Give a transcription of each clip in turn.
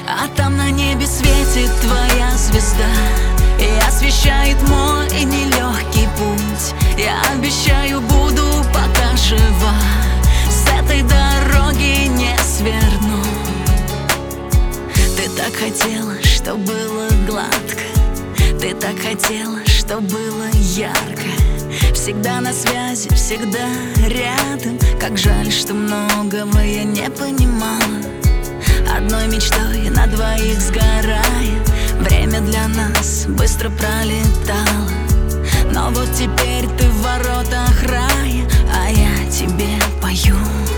А там на небе светит твоя звезда и освещает мой нелегкий путь. Я обещаю, буду пока жива, с этой дороги не сверну. Ты так хотела, чтоб было гладко, ты так хотела, чтоб было ярко. Всегда на связи, всегда рядом. Как жаль, что многого я не понимала. Одной мечтой на двоих сгорая, время для нас быстро пролетало. Но вот теперь ты в воротах рая, а я тебе пою.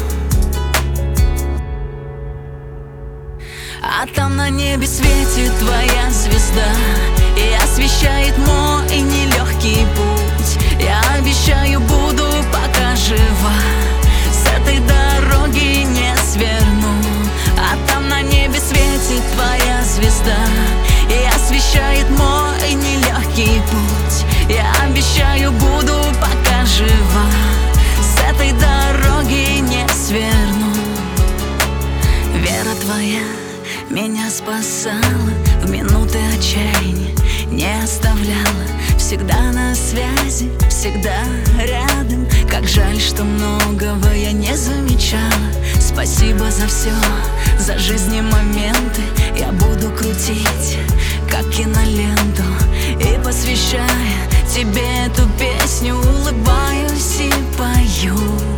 А там на небе светит твоя звезда и освещает мой нелегкий путь. Я обещаю, буду пока жива, с этой дороги не сверну. А там на небе светит твоя звезда и освещает мой нелегкий путь. Я обещаю, буду пока жива, с этой дороги не сверну. Вера твоя меня спасала в минуты отчаяния, не оставляла, всегда на связи, всегда рядом. Как жаль, что многого я не замечала. Спасибо за все, за жизни моменты я буду крутить, как киноленту. И посвящая тебе эту песню, улыбаюсь и пою.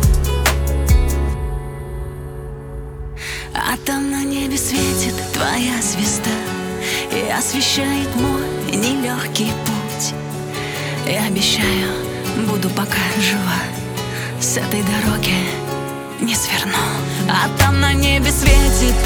А там на небе светит твоя звезда и освещает мой нелегкий путь. Я обещаю, буду пока жива, с этой дороги не сверну. А там на небе светит